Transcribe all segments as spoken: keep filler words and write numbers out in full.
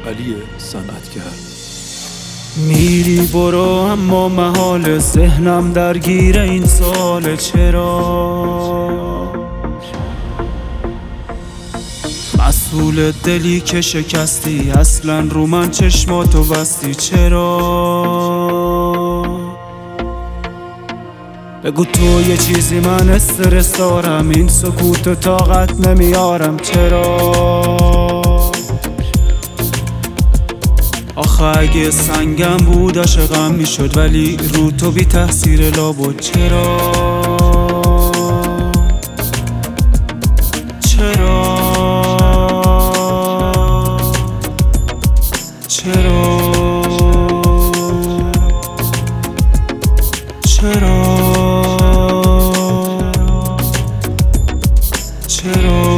علی صنعتگر. میری برو اما محال ذهنم درگیر این سال چرا مسئول دلی که شکستی اصلا رو من چشماتو بستی چرا بگو تو یه چیزی من استرس دارم این سکوتو طاقت نمیارم چرا آخه اگه سنگم بود عاشقم میشد ولی رو تو بی تحصیر لابد چرا چرا چرا چرا چرا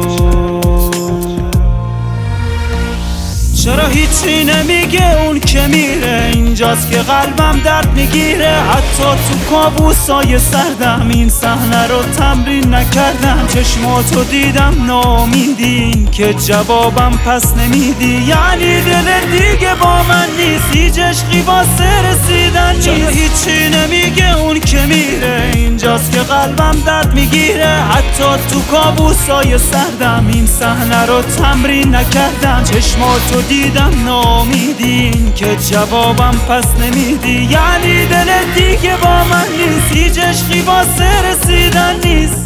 چرا هیچی نمیگه اون که میره اینجاست که قلبم درد میگیره حتی تو کابوسای سردم این صحنه رو تمرین نکردم چشماتو دیدم ناامیدین که جوابم پس نمیدی یعنی دل دیگه با من نیست هیچ عشقی واسه رسیدن نیست چرا هیچی نمیگه اون که میره اینجاست که قلبم درد میگیره حتی تو کابوسای سردم این صحنه رو تمرین نکردم چشماتو دیدم ناامیدین که جوابم پس نمیدی یعنی دل دیگه با من نیست هیچ عشقی واسه رسیدن نیست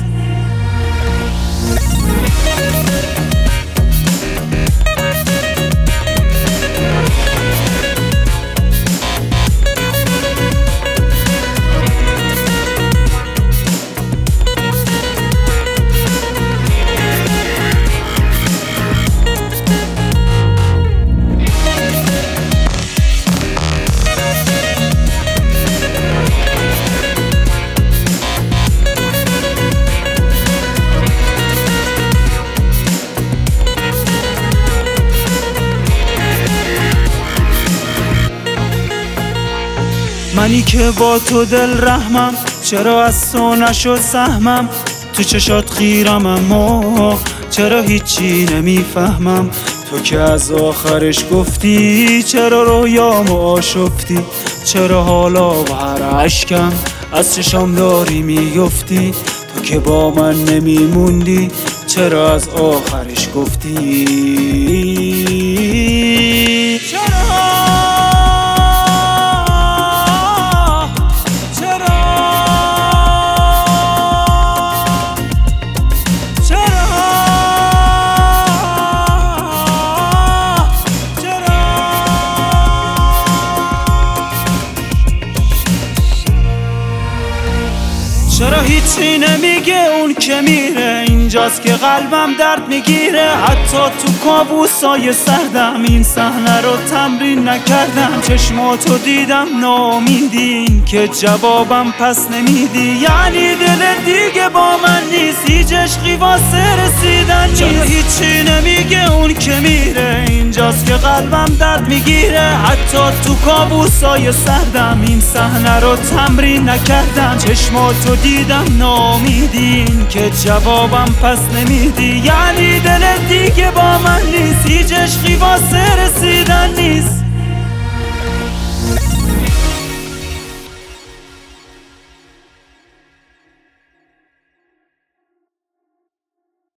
منی که با تو دل رحمم چرا از تو نشد سهمم تو چشات خیرم اما چرا هیچی نمیفهمم تو که از آخرش گفتی چرا رویامو آشفتی چرا حالا و هر عشقم از چشام داری میگفتی تو که با من نمیموندی چرا از آخرش گفتی چرا چرا هیچی نمیگه اون که میره اینجاست که قلبم درد میگیره حتی تو کابوسای سردم این صحنه رو تمرین نکردم چشماتو دیدم ناامیدین که جوابم پس نمیدی یعنی دل دیگه با من نیست هیچ عشقی واسه رسیدن نیست چرا هیچی نمیگه اون که میره اینجاست که قلبم درد میگیره حتی تو کابوسای سردم این صحنه رو تمرین نکردم چشماتو دیدم ناامیدین که جوابم پس نمیدی یعنی دل دیگه با من نیست هیچ عشقی واسه رسیدن نیست